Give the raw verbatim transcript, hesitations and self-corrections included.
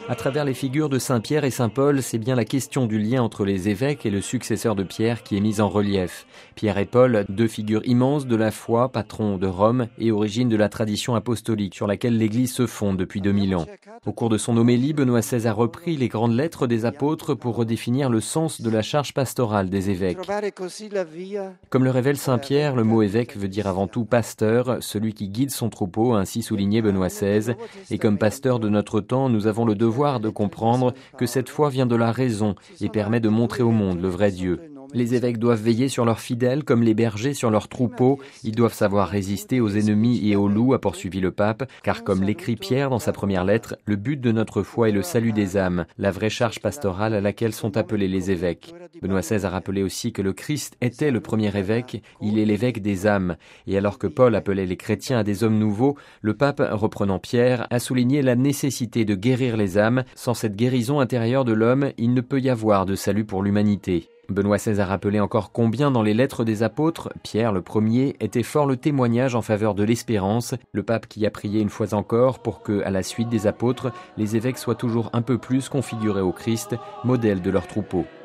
À travers les figures de Saint Pierre et Saint Paul, c'est bien la question du lien entre les évêques et le successeur de Pierre qui est mise en relief. Pierre et Paul, deux figures immenses de la foi, patrons de Rome et origine de la tradition apostolique sur laquelle l'Église se fonde depuis deux mille ans. Au cours de son homélie, Benoît seize a repris les grandes lettres des apôtres pour redéfinir le sens de la charge pastorale des évêques. Comme le révèle Saint Pierre, le mot évêque veut dire avant tout pasteur, celui qui guide son troupeau, a ainsi souligné Benoît seize. Et comme pasteur de notre temps, nous avons le devoir de comprendre que cette foi vient de la raison et permet de montrer au monde le vrai Dieu. Les évêques doivent veiller sur leurs fidèles comme les bergers sur leurs troupeaux. Ils doivent savoir résister aux ennemis et aux loups, a poursuivi le pape, car comme l'écrit Pierre dans sa première lettre, le but de notre foi est le salut des âmes, la vraie charge pastorale à laquelle sont appelés les évêques. Benoît seize a rappelé aussi que le Christ était le premier évêque, il est l'évêque des âmes. Et alors que Paul appelait les chrétiens à des hommes nouveaux, le pape, reprenant Pierre, a souligné la nécessité de guérir les âmes. Sans cette guérison intérieure de l'homme, il ne peut y avoir de salut pour l'humanité. Benoît seize a rappelé encore combien dans les lettres des apôtres, Pierre le premier était fort le témoignage en faveur de l'espérance, le pape qui a prié une fois encore pour que, à la suite des apôtres, les évêques soient toujours un peu plus configurés au Christ, modèle de leur troupeau.